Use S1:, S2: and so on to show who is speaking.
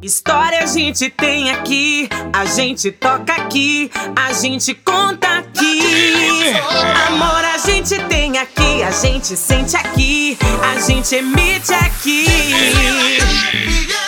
S1: História a gente tem aqui, a gente toca aqui, a gente conta aqui. Amor a gente tem aqui, a gente sente aqui, a gente emite aqui.